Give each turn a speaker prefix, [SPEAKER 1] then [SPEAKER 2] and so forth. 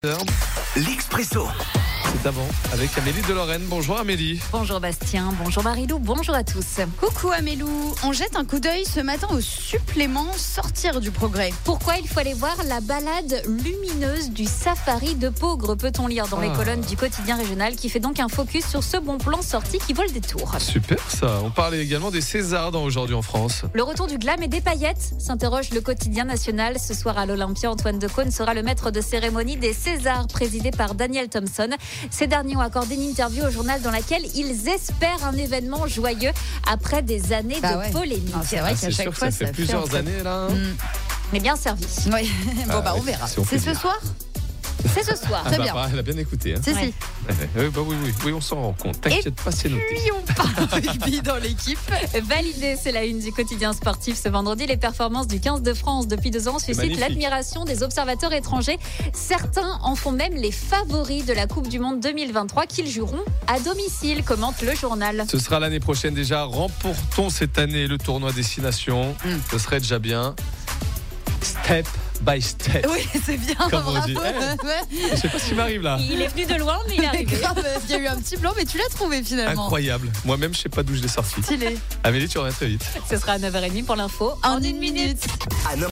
[SPEAKER 1] L'Expresso.
[SPEAKER 2] C'est avant avec Amélie de Lorraine. Bonjour Amélie.
[SPEAKER 3] Bonjour Bastien, bonjour Marilou, bonjour à tous.
[SPEAKER 4] Coucou Amélou, on jette un coup d'œil ce matin au supplément Sortir du Progrès.
[SPEAKER 3] Pourquoi il faut aller voir la balade lumineuse du safari de Peaugres, peut-on lire dans les colonnes du quotidien régional, qui fait donc un focus sur ce bon plan sorti qui vaut le détour.
[SPEAKER 2] Super ça. On parlait également des Césars dans Aujourd'hui en France.
[SPEAKER 3] Le retour du glam et des paillettes, s'interroge le quotidien national. Ce soir à l'Olympia, Antoine Decaune sera le maître de cérémonie des Césars, présidé par Daniel Thompson. Ces derniers ont accordé une interview au journal dans laquelle ils espèrent un événement joyeux après des années de polémique.
[SPEAKER 4] C'est vrai qu'à chaque fois,
[SPEAKER 2] ça fait plusieurs années là.
[SPEAKER 3] Mais bien servi.
[SPEAKER 4] Oui. On verra.
[SPEAKER 2] C'est
[SPEAKER 4] ce soir.
[SPEAKER 3] C'est ce soir.
[SPEAKER 4] Très bien.
[SPEAKER 2] Elle a bien écouté. Hein.
[SPEAKER 4] Si.
[SPEAKER 2] Oui, on s'en rend compte. T'inquiète pas, c'est noté.
[SPEAKER 4] Puis on parle rugby dans l'équipe.
[SPEAKER 3] Validé, c'est la une du quotidien sportif ce vendredi. Les performances du 15 de France depuis 2 ans suscitent l'admiration des observateurs étrangers. Certains en font même les favoris de la Coupe du Monde 2023 qu'ils joueront à domicile, commente le journal.
[SPEAKER 2] Ce sera l'année prochaine déjà. Remportons cette année le tournoi Destination. Ce serait déjà bien. Step by step.
[SPEAKER 4] Oui, c'est bien.
[SPEAKER 2] Comme on dit. Je sais pas ce qui m'arrive là.
[SPEAKER 3] Il est venu de loin, mais il est arrivé.
[SPEAKER 4] Il y a eu un petit blanc, mais tu l'as trouvé finalement.
[SPEAKER 2] Incroyable. Moi-même, je sais pas d'où je l'ai sorti.
[SPEAKER 4] Stylé.
[SPEAKER 2] Amélie, tu reviens très vite.
[SPEAKER 3] Ce sera à 9h30 pour l'info.
[SPEAKER 4] En 1 minute.